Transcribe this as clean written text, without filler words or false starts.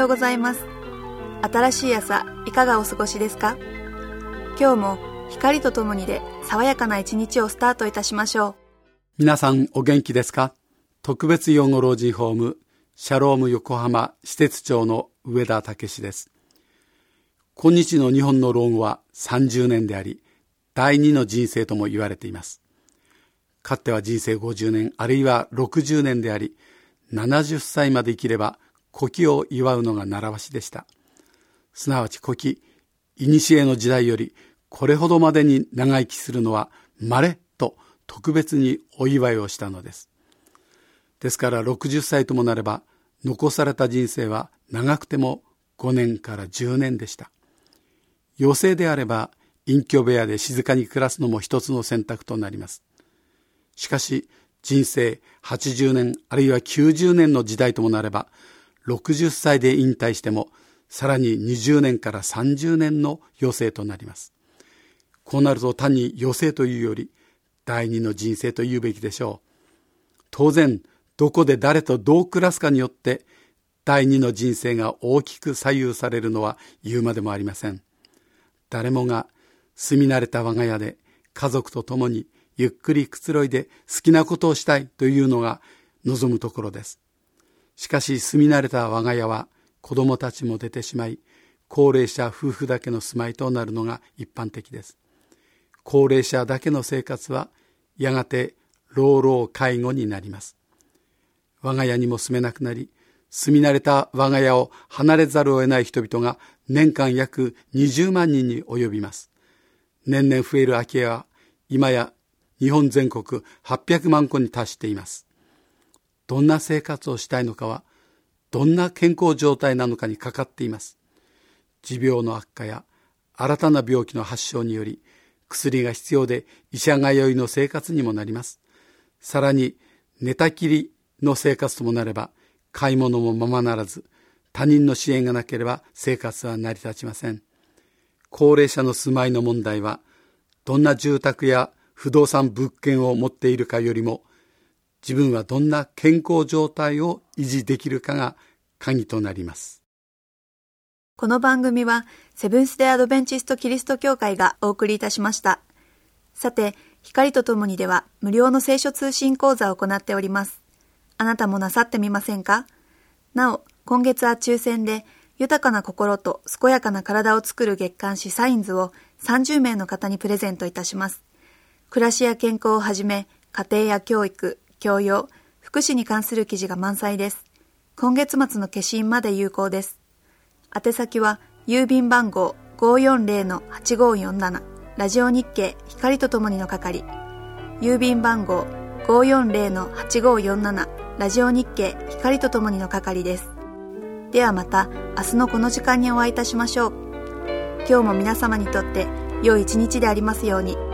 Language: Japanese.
ようございます。新しい朝いかがお過ごしですか？今日も光とともにで爽やかな一日をスタートいたしましょう。 皆さんお元気ですか？特別養護老人ホームシャローム横浜施設長の上田武です。今日の日本の老後は30年であり、第二の人生とも言われています。かつては人生50年あるいは60年であり、70歳まで生きれば古希を祝うのが習わしでした。すなわち古希、古の時代よりこれほどまでに長生きするのは稀と特別にお祝いをしたのです。ですから60歳ともなれば残された人生は長くても5年から10年でした。余生であれば隠居部屋で静かに暮らすのも一つの選択となります。しかし人生80年あるいは90年の時代ともなれば、60歳で引退してもさらに20年から30年の余生となります。こうなると単に余生というより第二の人生と言うべきでしょう。当然どこで誰とどう暮らすかによって第二の人生が大きく左右されるのは言うまでもありません。誰もが住み慣れた我が家で家族と共にゆっくりくつろいで好きなことをしたいというのが望むところです。しかし住み慣れた我が家は子供たちも出てしまい、高齢者夫婦だけの住まいとなるのが一般的です。高齢者だけの生活はやがて老老介護になります。我が家にも住めなくなり、住み慣れた我が家を離れざるを得ない人々が年間約20万人に及びます。年々増える空き家は今や日本全国800万戸に達しています。どんな生活をしたいのかは、どんな健康状態なのかにかかっています。持病の悪化や新たな病気の発症により、薬が必要で医者通いの生活にもなります。さらに寝たきりの生活ともなれば、買い物もままならず、他人の支援がなければ生活は成り立ちません。高齢者の住まいの問題は、どんな住宅や不動産物件を持っているかよりも、自分はどんな健康状態を維持できるかが鍵となります。 この番組はセブンス・デ・アドベンチスト・キリスト教会がお送りいたしました。さて、光とともにでは無料の聖書通信講座を行っております。あなたもなさってみませんか？なお、今月は抽選で豊かな心と健やかな体を作る月刊誌サインズを30名の方にプレゼントいたします。暮らしや健康をはじめ、家庭や教育、教養、福祉に関する記事が満載です。今月末の消印まで有効です。宛先は郵便番号 540-8547 ラジオ日経光とともにの係、郵便番号 540-8547 ラジオ日経光とともにの係です。ではまた明日のこの時間にお会いいたしましょう。今日も皆様にとって良い一日でありますように。